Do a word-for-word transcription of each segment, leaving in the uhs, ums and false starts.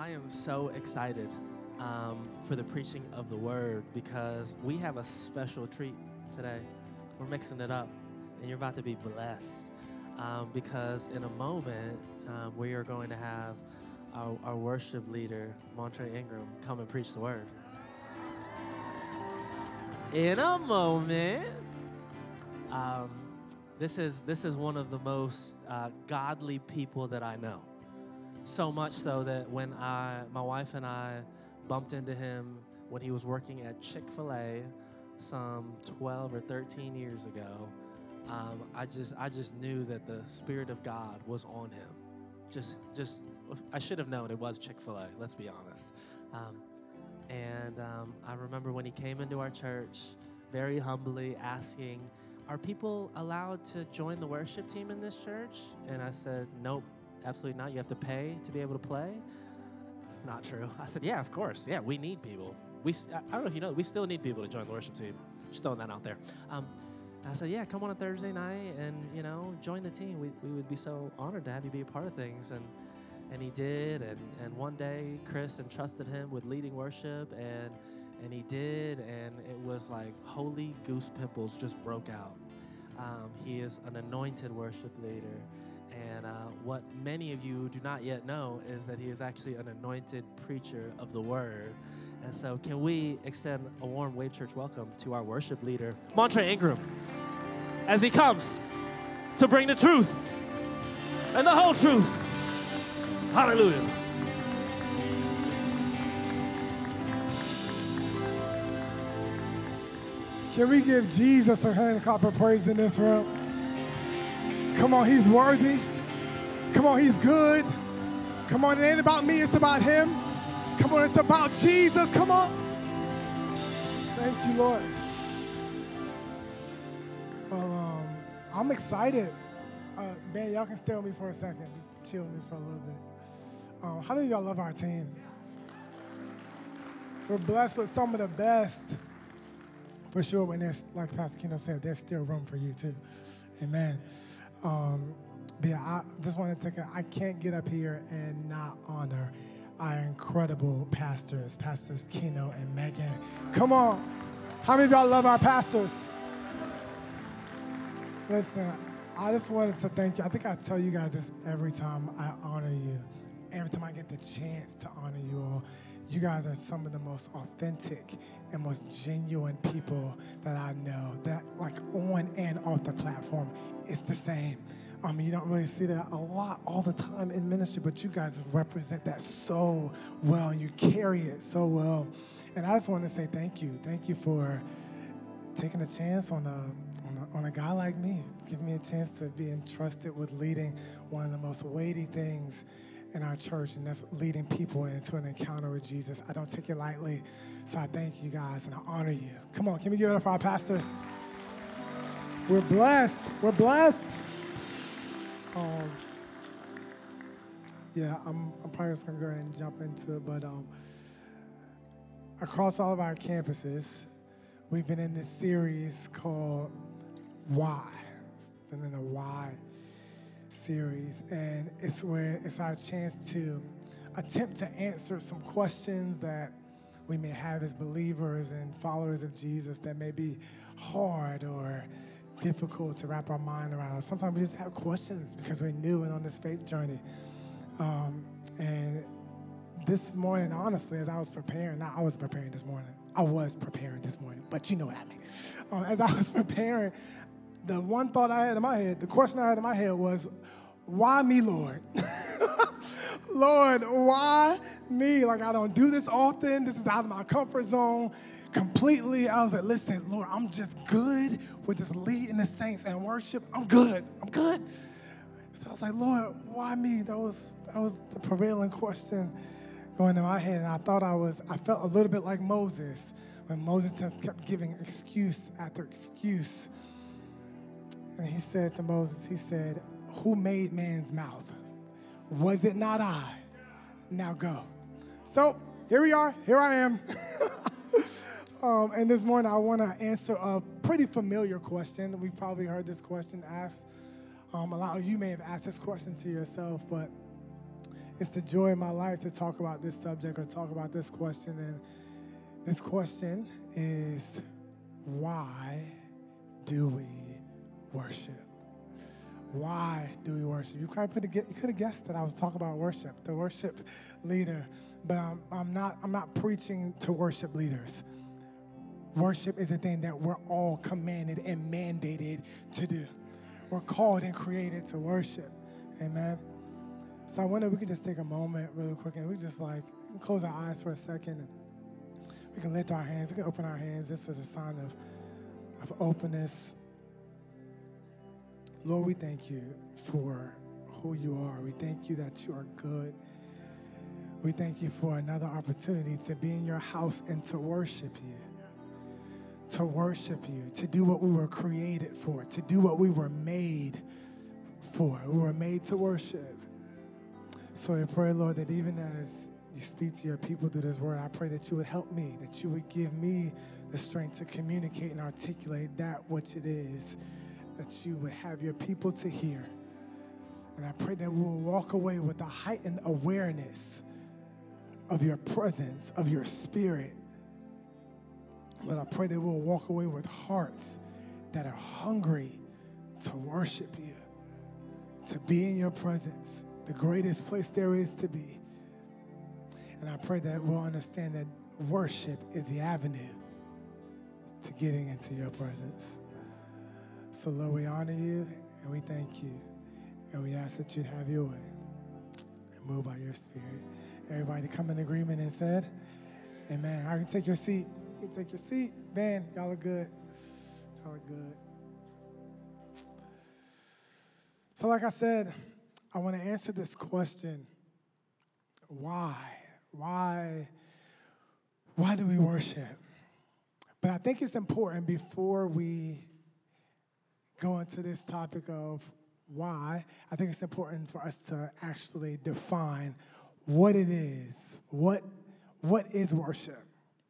I am so excited um, for the preaching of the word because we have a special treat today. We're mixing it up, and you're about to be blessed um, because in a moment um, we are going to have our, our worship leader, Montre Ingram, come and preach the word. In a moment, um, this is this is one of the most uh, godly people that I know. So much so that when I, my wife and I bumped into him when he was working at Chick-fil-A some twelve or thirteen years ago, um, I just I just knew that the Spirit of God was on him. Just just I should have known it was Chick-fil-A. Let's be honest. Um, and um, I remember when he came into our church, very humbly asking, "Are people allowed to join the worship team in this church?" And I said, "Nope. Absolutely not. You have to pay to be able to play." Not true. I said, yeah, of course. Yeah, we need people. We, I don't know if you know, we still need people to join the worship team. Just throwing that out there. Um, I said, yeah, come on a Thursday night and, you know, join the team. We, we would be so honored to have you be a part of things. And and he did. And, and one day, Chris entrusted him with leading worship. And, and he did. And it was like holy goose pimples just broke out. Um, he is an anointed worship leader. And uh, what many of you do not yet know is that he is actually an anointed preacher of the word. And so can we extend a warm Wave Church welcome to our worship leader, Montre Ingram, as he comes to bring the truth and the whole truth. Hallelujah. Can we give Jesus a hand clap of praise in this room? Come on, he's worthy. Come on, he's good. Come on, it ain't about me, it's about him. Come on, it's about Jesus. Come on. Thank you, Lord. Well, um, I'm excited. Uh, man, y'all can stay with me for a second. Just chill with me for a little bit. Um, how many of y'all love our team? We're blessed with some of the best. For sure, when there's, like Pastor Keno said, there's still room for you too. Amen. Um, but yeah, I just want to take a, I can't get up here and not honor our incredible pastors, Pastors Keno and Megan. Come on. How many of y'all love our pastors? Listen, I just wanted to thank you. I think I tell you guys this every time I honor you. Every time I get the chance to honor you all. You guys are some of the most authentic and most genuine people that I know. That, like, on and off the platform, it's the same. I mean, you don't really see that a lot all the time in ministry, but you guys represent that so well, and you carry it so well. And I just want to say thank you. Thank you for taking a chance on a, on a, on a guy like me, giving me a chance to be entrusted with leading one of the most weighty things in our church, and that's leading people into an encounter with Jesus. I don't take it lightly, so I thank you guys, and I honor you. Come on, can we give it up for our pastors? We're blessed. We're blessed. Um, yeah, I'm, I'm probably just going to go ahead and jump into it, but um, across all of our campuses, we've been in this series called Why. It's been in the Why series, and it's where it's our chance to attempt to answer some questions that we may have as believers and followers of Jesus that may be hard or difficult to wrap our mind around. Sometimes we just have questions because we're new and on this faith journey. Um, and this morning, honestly, as I was preparing, not I was preparing this morning, I was preparing this morning, but you know what I mean. Um, as I was preparing, the one thought I had in my head, the question I had in my head was, why me, Lord? Lord, why me? Like, I don't do this often. This is out of my comfort zone completely. I was like, listen, Lord, I'm just good with just leading the saints and worship. I'm good. I'm good. So I was like, Lord, why me? That was that was the prevailing question going in my head. And I thought I was, I felt a little bit like Moses when Moses just kept giving excuse after excuse. And he said to Moses, he said, who made man's mouth? Was it not I? Now go. So here we are. Here I am. um, and this morning I want to answer a pretty familiar question. We've probably heard this question asked. Um, a lot of you may have asked this question to yourself, but it's the joy of my life to talk about this subject or talk about this question. And this question is, why do we worship? Why do we worship? You probably could have guessed that I was talking about worship, the worship leader. But I'm, I'm not. I'm not preaching to worship leaders. Worship is a thing that we're all commanded and mandated to do. We're called and created to worship. Amen. So I wonder if we could just take a moment really quick and we just like close our eyes for a second. And we can lift our hands. We can open our hands. This is a sign of, of openness. Lord, we thank you for who you are. We thank you that you are good. We thank you for another opportunity to be in your house and to worship you. To worship you, to do what we were created for, to do what we were made for. We were made to worship. So I pray, Lord, that even as you speak to your people through this word, I pray that you would help me, that you would give me the strength to communicate and articulate that which it is that you would have your people to hear. And I pray that we will walk away with a heightened awareness of your presence, of your spirit. Lord, I pray that we'll walk away with hearts that are hungry to worship you, to be in your presence, the greatest place there is to be. And I pray that we'll understand that worship is the avenue to getting into your presence. So, Lord, we honor you and we thank you. And we ask that you'd have your way and move by your spirit. Everybody come in agreement and said, amen. I can take your seat. You can take your seat. Man, y'all are good. Y'all are good. So like I said, I want to answer this question. Why? Why? Why do we worship? But I think it's important before we go into this topic of why, I think it's important for us to actually define what it is. What, what is worship?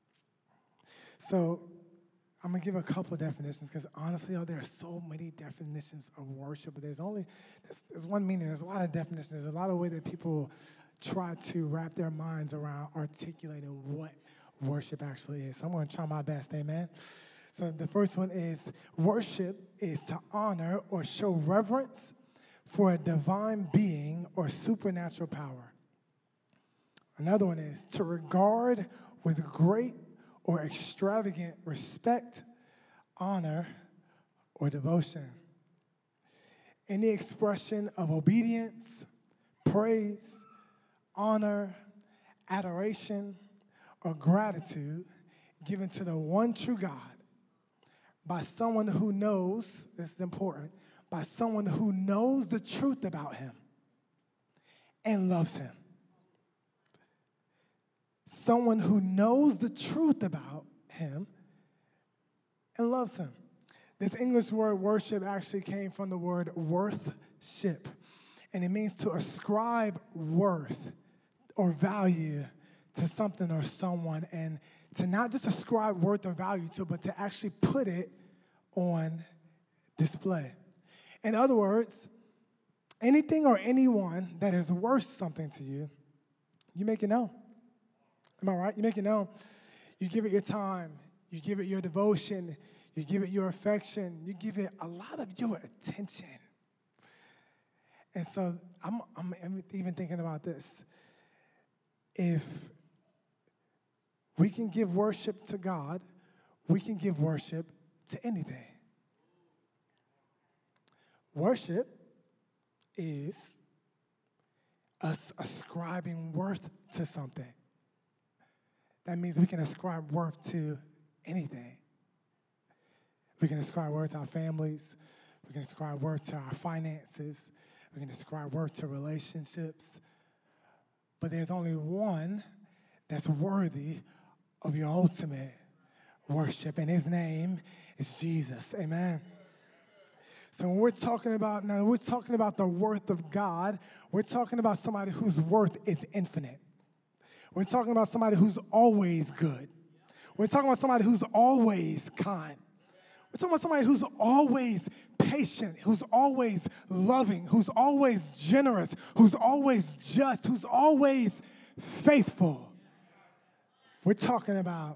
So I'm going to give a couple of definitions because honestly, oh, there are so many definitions of worship, but there's only, there's, there's one meaning. There's a lot of definitions. There's a lot of ways that people try to wrap their minds around articulating what worship actually is. So I'm going to try my best, amen? So the first one is worship is to honor or show reverence for a divine being or supernatural power. Another one is to regard with great or extravagant respect, honor, or devotion. Any expression of obedience, praise, honor, adoration, or gratitude given to the one true God by someone who knows, this is important, by someone who knows the truth about him and loves him. Someone who knows the truth about him and loves him. This English word worship actually came from the word worthship, and it means to ascribe worth or value to something or someone, and to not just ascribe worth or value to, but to actually put it on display. In other words, anything or anyone that is worth something to you, you make it known. Am I right? You make it known. You give it your time. You give it your devotion. You give it your affection. You give it a lot of your attention. And so I'm, I'm, I'm even thinking about this. If we can give worship to God, we can give worship to anything. Worship is us ascribing worth to something. That means we can ascribe worth to anything. We can ascribe worth to our families. We can ascribe worth to our finances. We can ascribe worth to relationships. But there's only one that's worthy of your ultimate worship, and his name is Jesus. Amen. So when we're talking about, now we're talking about the worth of God, we're talking about somebody whose worth is infinite. We're talking about somebody who's always good. We're talking about somebody who's always kind. We're talking about somebody who's always patient, who's always loving, who's always generous, who's always just, who's always faithful. We're talking about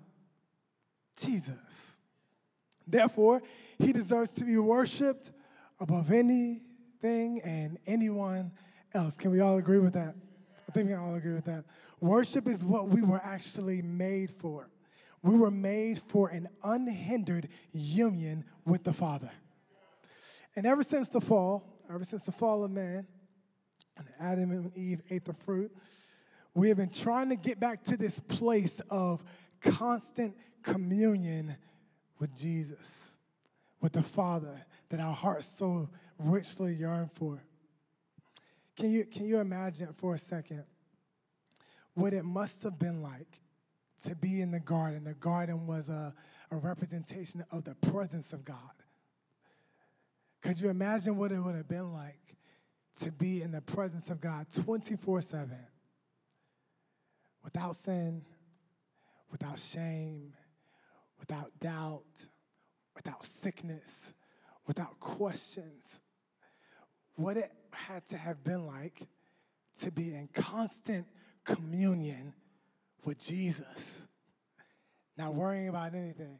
Jesus. Therefore, he deserves to be worshiped above anything and anyone else. Can we all agree with that? I think we can all agree with that. Worship is what we were actually made for. We were made for an unhindered union with the Father. And ever since the fall, ever since the fall of man, and Adam and Eve ate the fruit, we have been trying to get back to this place of constant communion with Jesus, with the Father, that our hearts so richly yearn for. Can you, can you imagine for a second what it must have been like to be in the garden? The garden was a, a representation of the presence of God. Could you imagine what it would have been like to be in the presence of God twenty-four seven, without sin, without shame, without doubt, without sickness, without questions? What it had to have been like to be in constant communion with Jesus, not worrying about anything.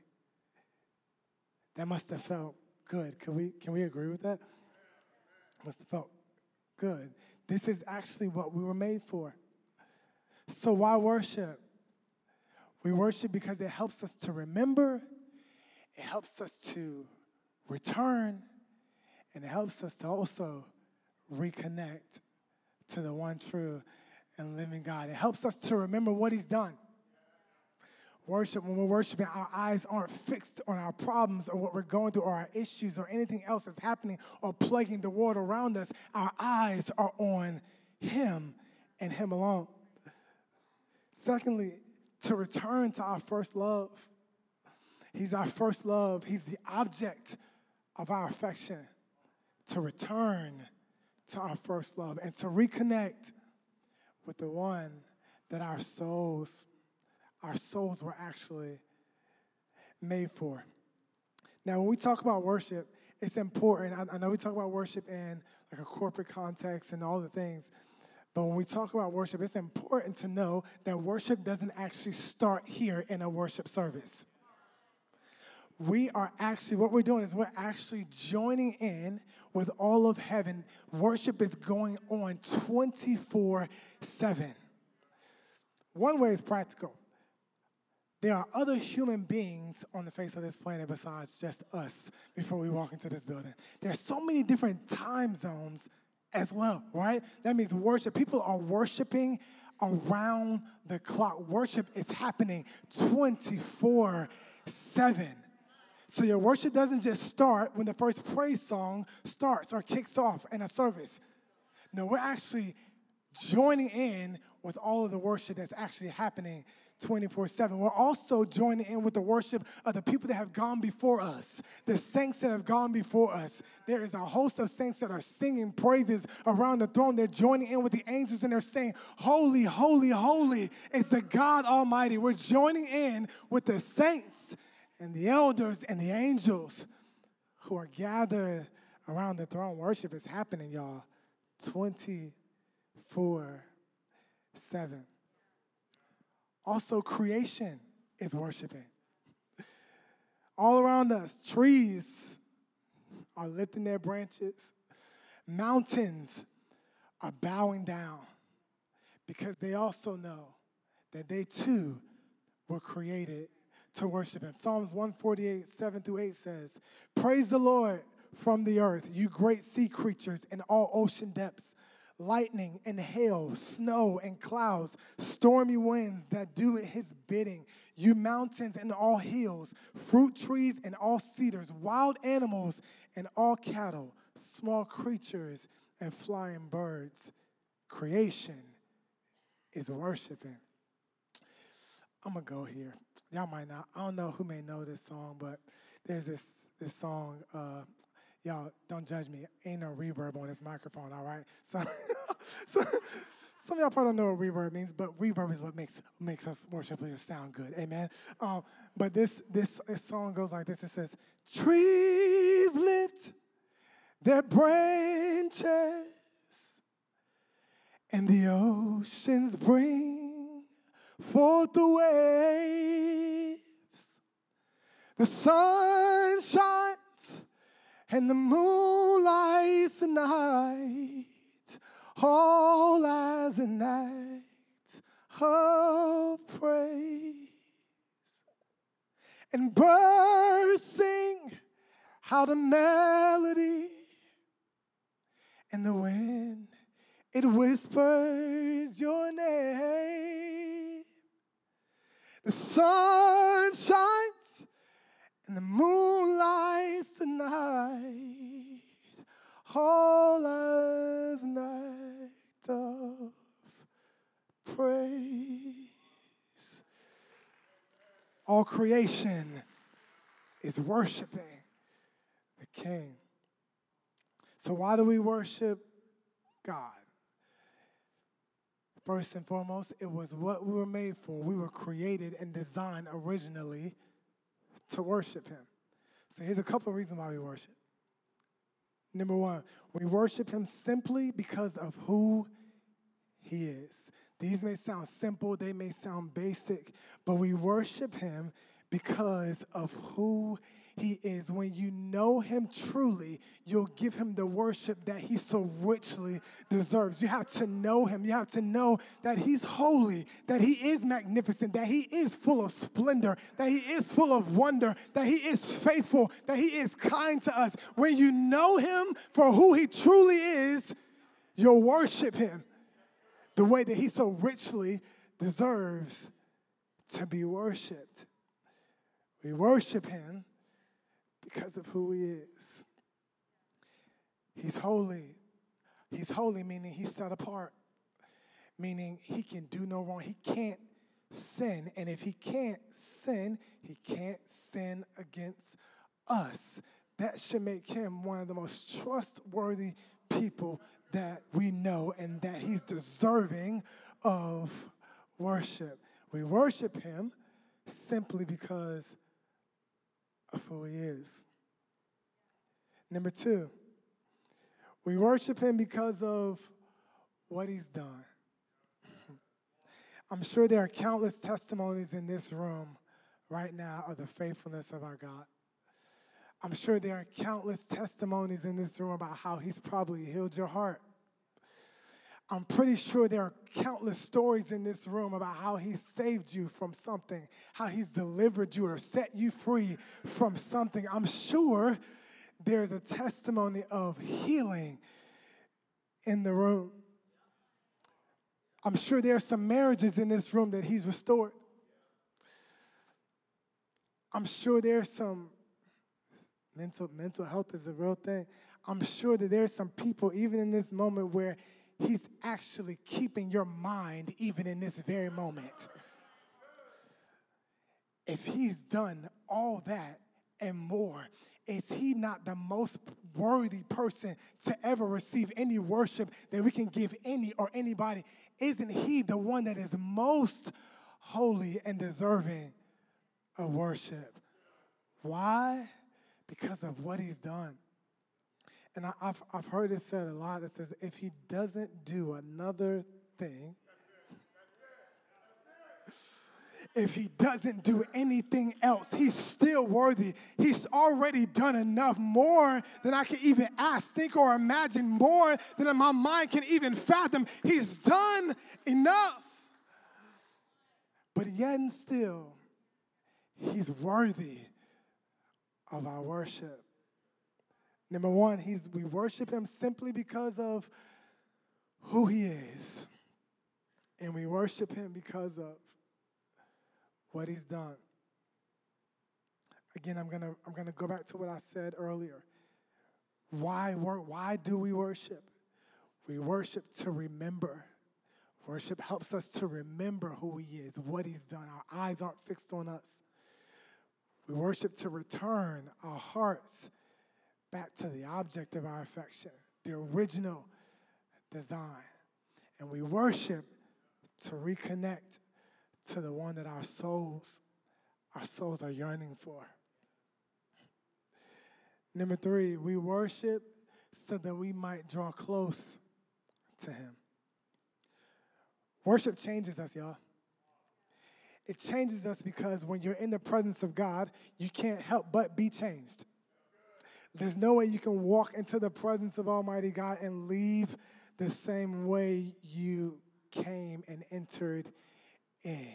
That must have felt good. Can we, can we agree with that? Must have felt good. This is actually what we were made for. So why worship? We worship because it helps us to remember, it helps us to return, and it helps us to also reconnect to the one true and living God. It helps us to remember what he's done. Worship, when we're worshiping, our eyes aren't fixed on our problems or what we're going through or our issues or anything else that's happening or plaguing the world around us. Our eyes are on him and him alone. Secondly, to return to our first love. He's our first love. He's the object of our affection. To return to our first love and to reconnect with the one that our souls, our souls were actually made for. Now, when we talk about worship, it's important. I, I know we talk about worship in like a corporate context and all the things, but when we talk about worship, it's important to know that worship doesn't actually start here in a worship service. We are actually, what we're doing is we're actually joining in with all of heaven. Worship is going on twenty-four seven. One way is practical. There are other human beings on the face of this planet besides just us before we walk into this building. There's so many different time zones as well, right? That means worship. People are worshiping around the clock. Worship is happening twenty-four seven. So your worship doesn't just start when the first praise song starts or kicks off in a service. No, we're actually joining in with all of the worship that's actually happening twenty-four seven. We're also joining in with the worship of the people that have gone before us, the saints that have gone before us. There is a host of saints that are singing praises around the throne. They're joining in with the angels and they're saying, holy, holy, holy is the God Almighty. We're joining in with the saints and the elders and the angels who are gathered around the throne. Worship is happening, y'all, twenty-four seven. Also, creation is worshiping. All around us, trees are lifting their branches. Mountains are bowing down because they also know that they too were created to worship him. Psalms one forty-eight, seven through eight says, praise the Lord from the earth, you great sea creatures in all ocean depths, lightning and hail, snow and clouds, stormy winds that do his bidding, you mountains and all hills, fruit trees and all cedars, wild animals and all cattle, small creatures and flying birds. Creation is worshiping. I'm going to go here. Y'all might not. I don't know who may know this song, but there's this this song. Uh, y'all, don't judge me. Ain't no reverb on this microphone, all right? So, so some of y'all probably don't know what reverb means, but reverb is what makes makes us worship leaders sound good. Amen. Um, but this, this this song goes like this. It says, trees lift their branches, and the oceans bring forth the waves. The sun shines and the moon lights the night, all as an act of praise. And birds sing out a melody, and the wind, it whispers your name. The sun shines and the moon lights the night, all as an act of praise. All creation is worshiping the King. So why do we worship God? First and foremost, it was what we were made for. We were created and designed originally to worship him. So here's a couple of reasons why we worship. Number one, we worship him simply because of who he is. These may sound simple, they may sound basic, but we worship him because of who he is. When you know him truly, you'll give him the worship that he so richly deserves. You have to know him. You have to know that he's holy, that he is magnificent, that he is full of splendor, that he is full of wonder, that he is faithful, that he is kind to us. When you know him for who he truly is, you'll worship him the way that he so richly deserves to be worshiped. We worship him because of who he is. He's holy. He's holy, meaning he's set apart, meaning he can do no wrong. He can't sin, and if he can't sin, he can't sin against us. That should make him one of the most trustworthy people that we know, and that he's deserving of worship. We worship him simply because of who he is. Number two, we worship him because of what he's done. I'm sure there are countless testimonies in this room right now of the faithfulness of our God. I'm sure there are countless testimonies in this room about how he's probably healed your heart. I'm pretty sure there are countless stories in this room about how he saved you from something, how he's delivered you or set you free from something. I'm sure there's a testimony of healing in the room. I'm sure there are some marriages in this room that he's restored. I'm sure there's some mental mental health is a real thing. I'm sure that there's some people even in this moment where he's actually keeping your mind even in this very moment. If he's done all that and more, is he not the most worthy person to ever receive any worship that we can give any or anybody? Isn't he the one that is most holy and deserving of worship? Why? Because of what he's done. And I, I've, I've heard it said a lot that says, if he doesn't do another thing, if he doesn't do anything else, he's still worthy. He's already done enough, more than I can even ask, think, or imagine, more than my mind can even fathom. He's done enough. But yet and still, he's worthy of our worship. Number one, he's, we worship him simply because of who he is. And we worship him because of what he's done. Again, I'm gonna I'm gonna go back to what I said earlier. Why wor- why do we worship? We worship to remember. Worship helps us to remember who he is, what he's done. Our eyes aren't fixed on us. We worship to return our hearts back to the object of our affection, the original design. And we worship to reconnect to the one that our souls, our souls are yearning for. Number three, we worship so that we might draw close to him. Worship changes us, y'all. It changes us because when you're in the presence of God, you can't help but be changed. There's no way you can walk into the presence of Almighty God and leave the same way you came and entered in.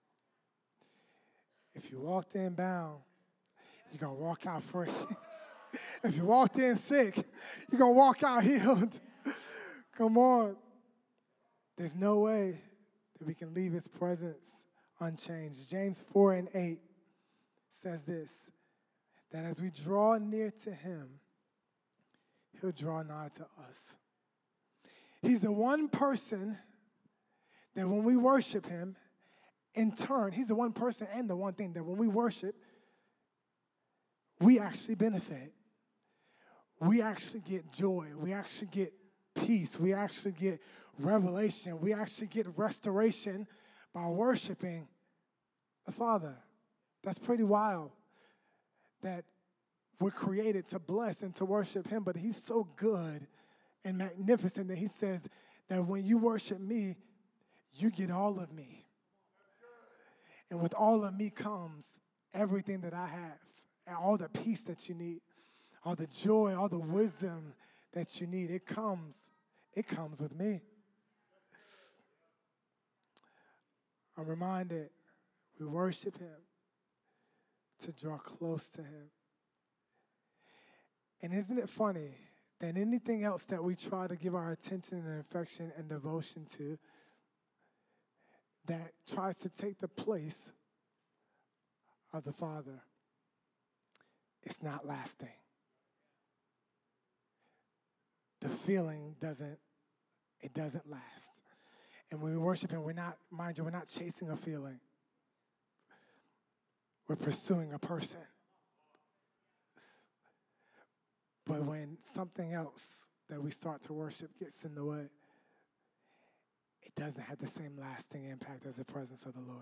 If you walked in bound, you're going to walk out fresh. If you walked in sick, you're going to walk out healed. Come on. There's no way that we can leave his presence unchanged. James four and eight says this, that as we draw near to him, he'll draw nigh to us. He's the one person that when we worship him, in turn, he's the one person and the one thing that when we worship, we actually benefit. We actually get joy. We actually get peace. We actually get revelation. We actually get restoration by worshiping the Father. That's pretty wild that we're created to bless and to worship him, but he's so good and magnificent that he says that when you worship me, you get all of me. And with all of me comes everything that I have, and all the peace that you need, all the joy, all the wisdom that you need. It comes, it comes with me. I'm reminded we worship him to draw close to him. And isn't it funny that anything else that we try to give our attention and affection and devotion to that tries to take the place of the Father, it's not lasting. The feeling doesn't, it doesn't last. And when we worship him, we're not, mind you, we're not chasing a feeling. We're pursuing a person. But when something else that we start to worship gets in the way, it doesn't have the same lasting impact as the presence of the Lord.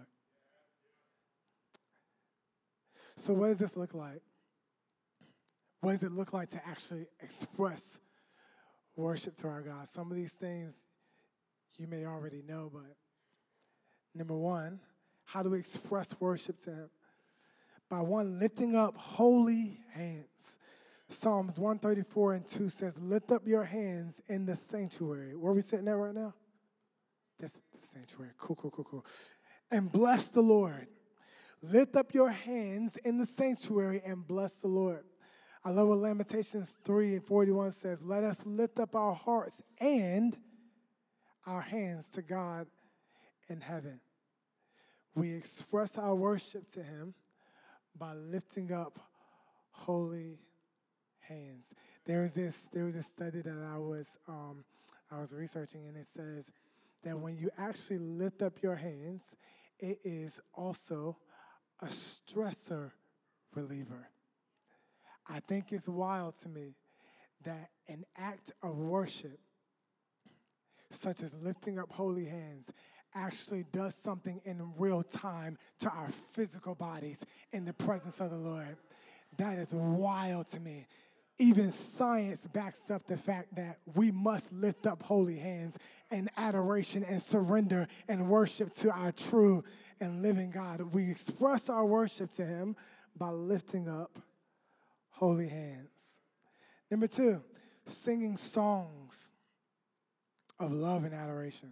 So what does this look like? What does it look like to actually express worship to our God? Some of these things you may already know, but number one, how do we express worship to him? By one, lifting up holy hands. Psalms one thirty-four and two says, lift up your hands in the sanctuary. Where are we sitting at right now? This the sanctuary. Cool, cool, cool, cool. And bless the Lord. Lift up your hands in the sanctuary and bless the Lord. I love what Lamentations three and forty-one says, let us lift up our hearts and our hands to God in heaven. We express our worship to him by lifting up holy hands. There was this there was a study that I was um, I was researching, and it says that when you actually lift up your hands, it is also a stressor reliever. I think it's wild to me that an act of worship, such as lifting up holy hands, actually does something in real time to our physical bodies in the presence of the Lord. That is wild to me. Even science backs up the fact that we must lift up holy hands in adoration and surrender and worship to our true and living God. We express our worship to him by lifting up holy hands. Number two, singing songs of love and adoration.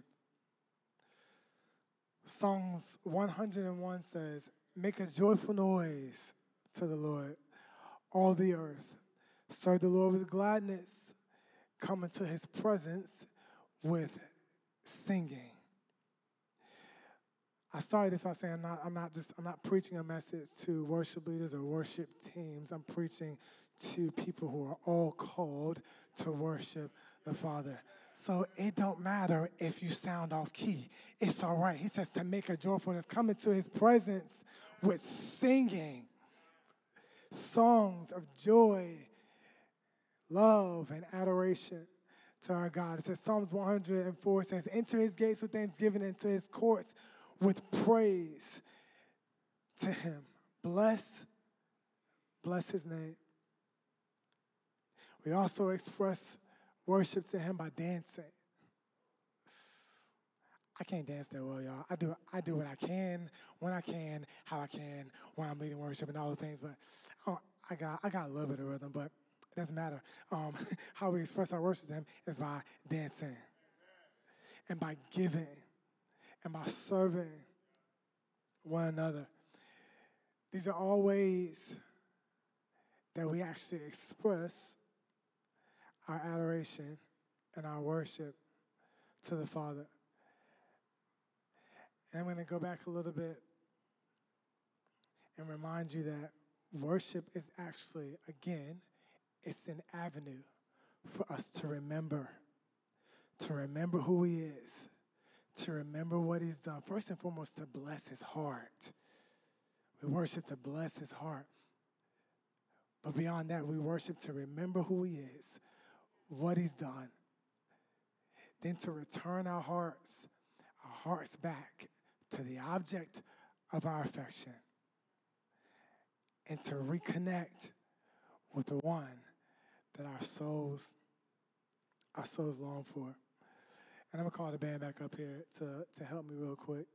Psalms one hundred and one says, make a joyful noise to the Lord, all the earth. Serve the Lord with gladness. Come into his presence with singing. I started this by saying I'm not, I'm not just I'm not preaching a message to worship leaders or worship teams. I'm preaching to people who are all called to worship the Father. So it don't matter if you sound off key. It's all right. He says to make a joyfulness. Come into his presence with singing. Songs of joy, love, and adoration to our God. It says Psalms one hundred and four says, enter his gates with thanksgiving, into his courts with praise to him. Bless, bless his name. We also express worship to him by dancing. I can't dance that well, y'all. I do I do what I can, when I can, how I can, when I'm leading worship and all the things, but oh, I got I got a little bit of rhythm, but it doesn't matter. Um, how we express our worship to him is by dancing and by giving and by serving one another. These are all ways that we actually express our adoration and our worship to the Father. And I'm going to go back a little bit and remind you that worship is actually, again, it's an avenue for us to remember, to remember who he is, to remember what he's done. First and foremost, to bless his heart. We worship to bless his heart. But beyond that, we worship to remember who he is, what he's done. Then to return our hearts, our hearts back to the object of our affection. And to reconnect with the one that our souls, our souls long for. And I'm going to call the band back up here to, to help me real quick.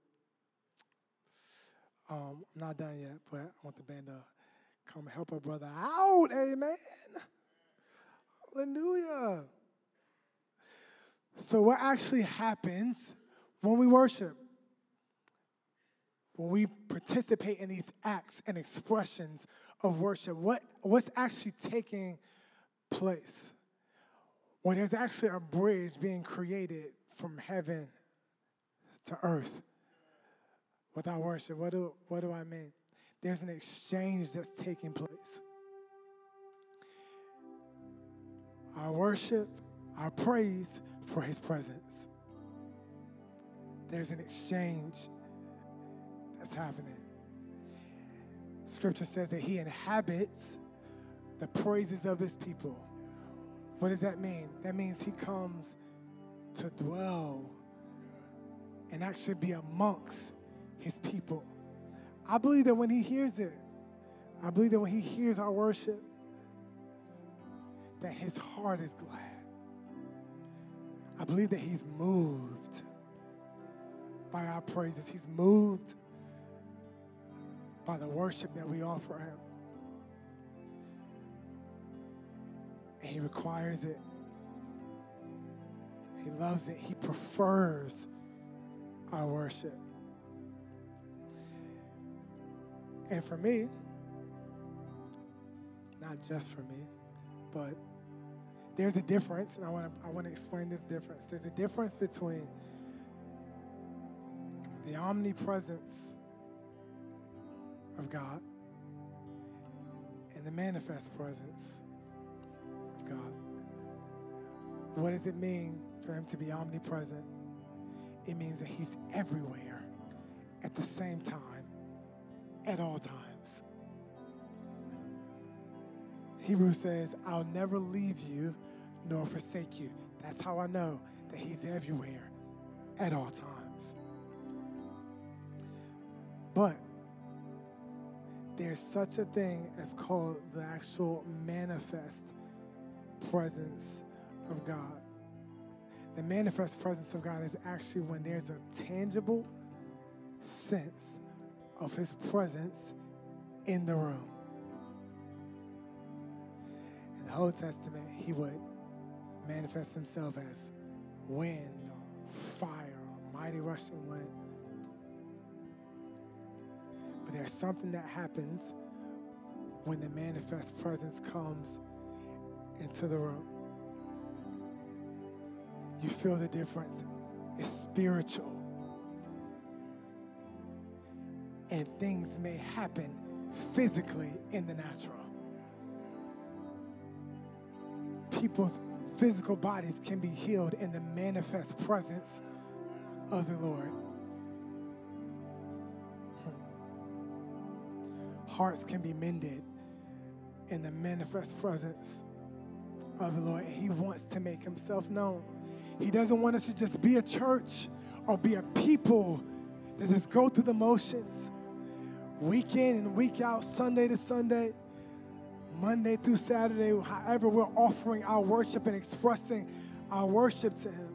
Um, I'm not done yet, but I want the band to come help our brother out. Amen. Hallelujah. So what actually happens when we worship? When we participate in these acts and expressions of worship, what, what's actually taking place? When there's actually a bridge being created from heaven to earth with our worship. What do, what do I mean? There's an exchange that's taking place. Our worship, our praise for his presence. There's an exchange that's happening. Scripture says that he inhabits the praises of his people. What does that mean? That means he comes to dwell and actually be amongst his people. I believe that when he hears it, I believe that when he hears our worship, that his heart is glad. I believe that he's moved by our praises. He's moved by the worship that we offer him. And he requires it. He loves it. He prefers our worship. And for me, not just for me, but there's a difference, and I want to I want to explain this difference. There's a difference between the omnipresence of God and the manifest presence of God. What does it mean for him to be omnipresent? It means that he's everywhere at the same time, at all times. Hebrews says, I'll never leave you nor forsake you. That's how I know that he's everywhere at all times. But there's such a thing as called the actual manifest presence of God. The manifest presence of God is actually when there's a tangible sense of his presence in the room. In the Old Testament, he would manifest himself as wind, or fire, or mighty rushing wind. But there's something that happens when the manifest presence comes into the room. You feel the difference. It's spiritual. And things may happen physically in the natural. People's physical bodies can be healed in the manifest presence of the Lord. Hearts can be mended in the manifest presence of the Lord. And he wants to make himself known. He doesn't want us to just be a church or be a people that just go through the motions week in and week out, Sunday to Sunday. Monday through Saturday, however we're offering our worship and expressing our worship to him.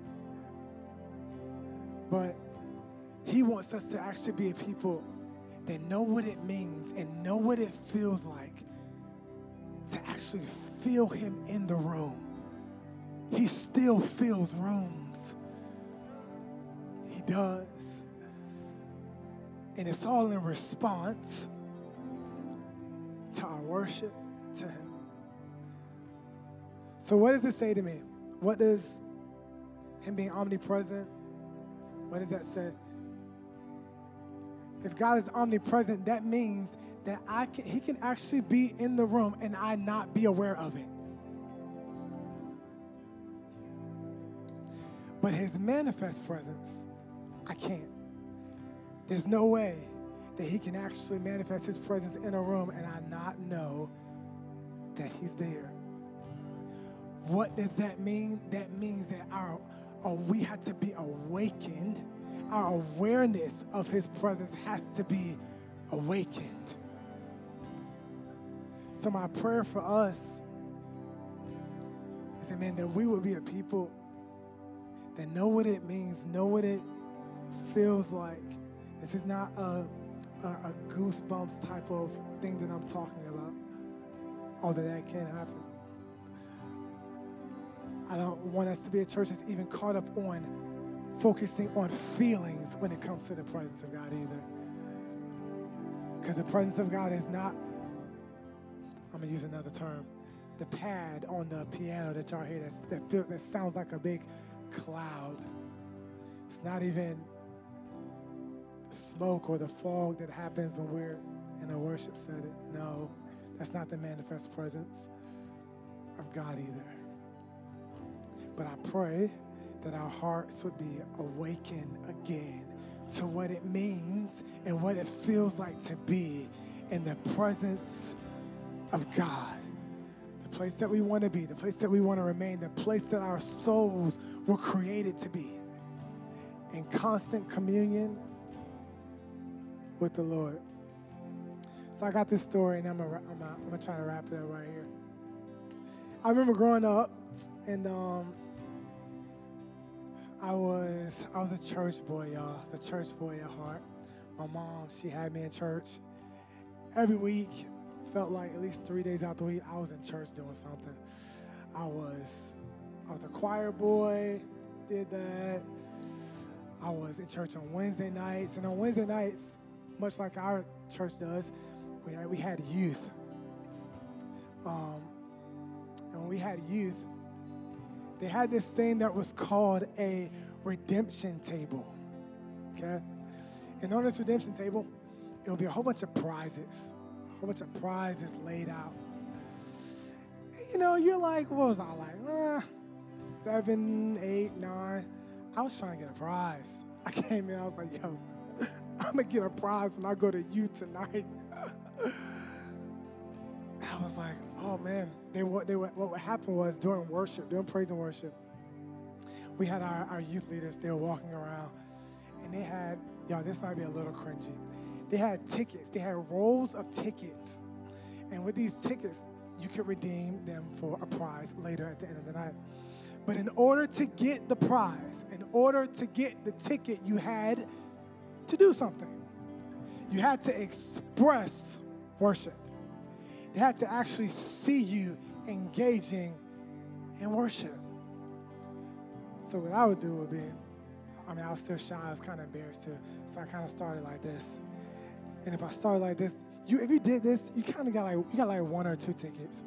But he wants us to actually be a people that know what it means and know what it feels like to actually feel him in the room. He still fills rooms. He does. And it's all in response to our worship to him. So what does it say to me? What does him being omnipresent, what does that say? If God is omnipresent, that means that I can, he can actually be in the room and I not be aware of it. But his manifest presence, I can't. There's no way that he can actually manifest his presence in a room and I not know that he's there. What does that mean? That means that our, or we have to be awakened. Our awareness of his presence has to be awakened. So my prayer for us is, amen, that we will be a people that know what it means, know what it feels like. This is not a, a, a goosebumps type of thing that I'm talking about, although that can happen. I don't want us to be a church that's even caught up on focusing on feelings when it comes to the presence of God either. Because the presence of God is not, I'm going to use another term, the pad on the piano that y'all hear that's, that, feel, that sounds like a big cloud. It's not even smoke or the fog that happens when we're in a worship setting. No, that's not the manifest presence of God either. But I pray that our hearts would be awakened again to what it means and what it feels like to be in the presence of God. The place that we want to be, the place that we want to remain, the place that our souls were created to be, in constant communion with the Lord. So I got this story, and I'm gonna, I'm gonna, I'm gonna try to wrap it up right here. I remember growing up, and um, I was I was a church boy, y'all. I was a church boy at heart. My mom, she had me in church every week. Felt like at least three days out the week, I was in church doing something. I was I was a choir boy, did that. I was in church on Wednesday nights, and on Wednesday nights, much like our church does, we had, we had youth. Um, and when we had youth, they had this thing that was called a redemption table, okay? And on this redemption table, it would be a whole bunch of prizes, a whole bunch of prizes laid out. And, you know, you're like, what was I like? Eh, seven, eight, nine. I was trying to get a prize. I came in, I was like, yo, I'm going to get a prize when I go to youth tonight. I was like, oh, man. They, what, they, what happened was during worship, during praise and worship, we had our, our youth leaders, they were walking around, and they had, y'all, this might be a little cringy. They had tickets. They had rolls of tickets. And with these tickets, you could redeem them for a prize later at the end of the night. But in order to get the prize, in order to get the ticket, you had to do something. You had to express worship. They had to actually see you engaging in worship. So what I would do would be, I mean, I was still shy. I was kind of embarrassed too. So I kind of started like this. And if I started like this, you if you did this, you kind of got like, you got like one or two tickets.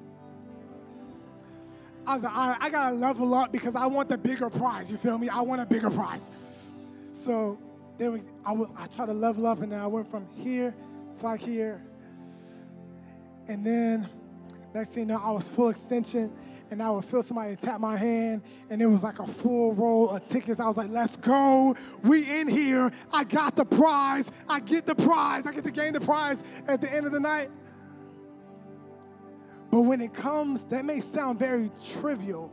I was like, all right, I got to level up because I want the bigger prize. You feel me? I want a bigger prize. So they would, I would, I tried to level up, and then I went from here to like here. And then next thing you know, I was full extension, and I would feel somebody tap my hand, and it was like a full roll of tickets. I was like, let's go. We in here. I got the prize. I get the prize. I get to gain the prize at the end of the night. But when it comes, that may sound very trivial,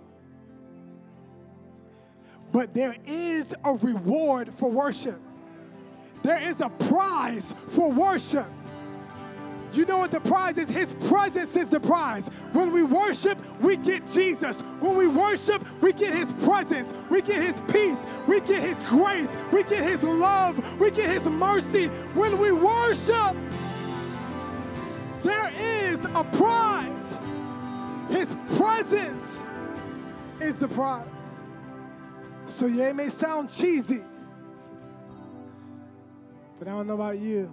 but there is a reward for worship. There is a prize for worship. You know what the prize is? His presence is the prize. When we worship, we get Jesus. When we worship, we get his presence. We get his peace. We get his grace. We get his love. We get his mercy. When we worship, there is a prize. His presence is the prize. So yeah, it may sound cheesy, but I don't know about you.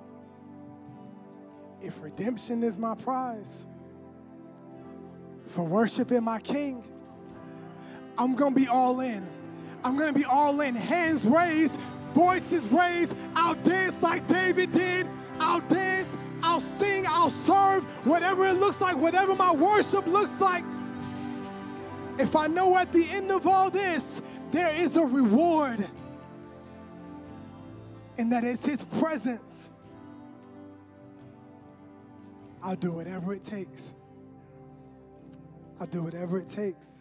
If redemption is my prize for worshiping my King, I'm going to be all in. I'm going to be all in. Hands raised, voices raised. I'll dance like David did. I'll dance, I'll sing, I'll serve, whatever it looks like, whatever my worship looks like. If I know at the end of all this, there is a reward, and that is his presence, I'll do whatever it takes. I'll do whatever it takes.